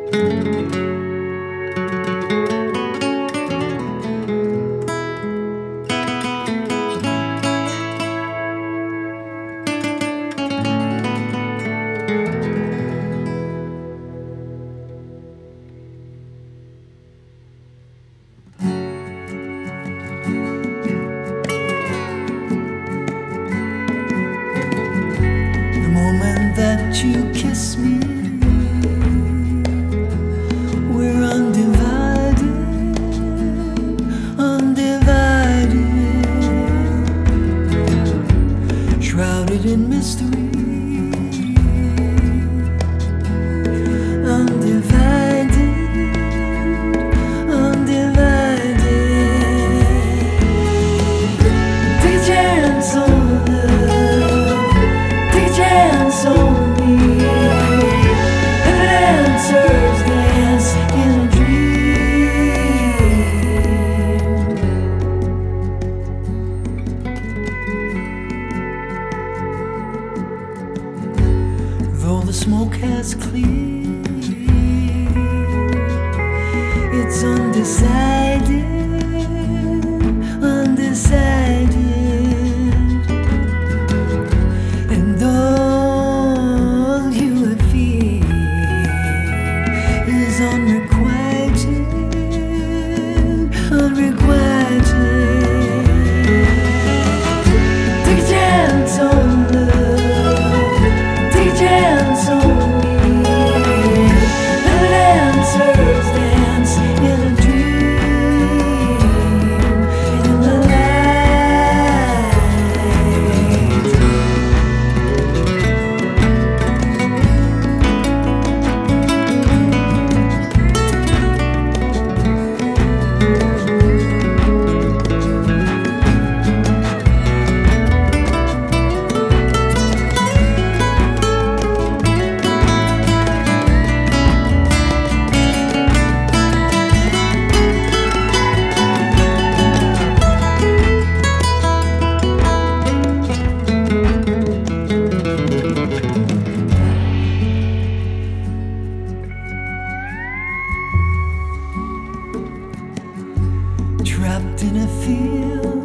That you kiss me, we're undivided, undivided, shrouded in mystery, undivided, undivided. Take a chance on love, take a chance on dance in a dream. Though the smoke has cleared, it's undecided, undecided. And all you have feared is unrequited, unrequited. Take a chance on love, take a chance on me. The dancers dance in a dream, in the trapped in a field